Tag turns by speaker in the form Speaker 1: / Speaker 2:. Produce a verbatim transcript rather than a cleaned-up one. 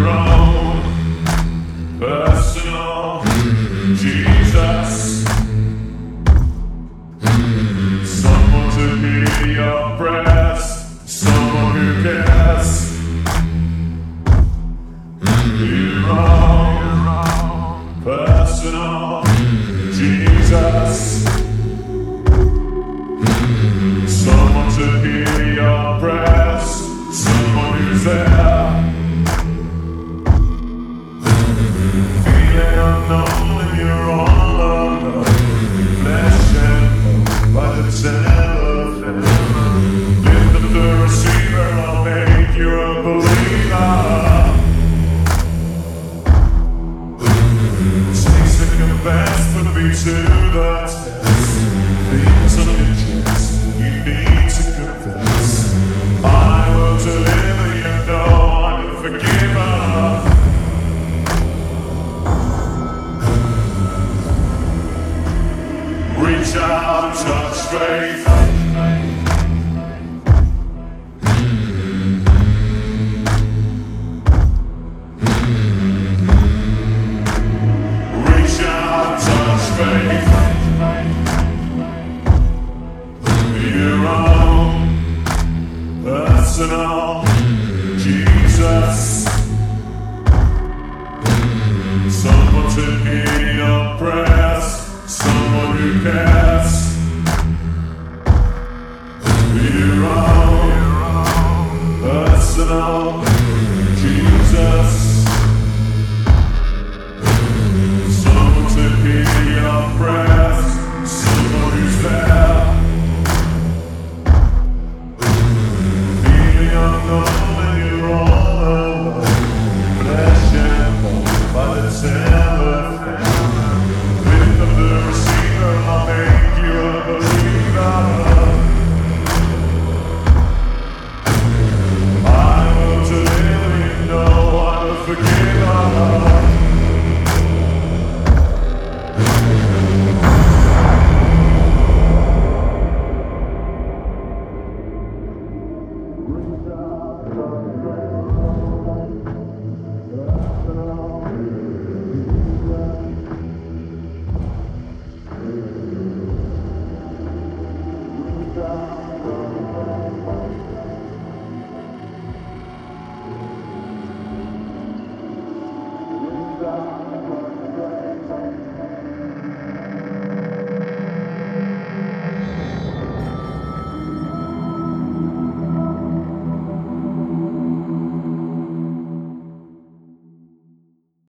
Speaker 1: your own personal Jesus. Someone to hear your prayers, someone who cares. Your own personal Jesus. Someone to hear your prayers, someone who's there. Feeling unknown and you're all alone. Flesh and bone by the telephone. Lift up the receiver, I'll make you a believer. Take second best, put me to the test. Things on your chest, you need to confess. I will deliver you, know I'm a forgiver. Reach out, touch faith.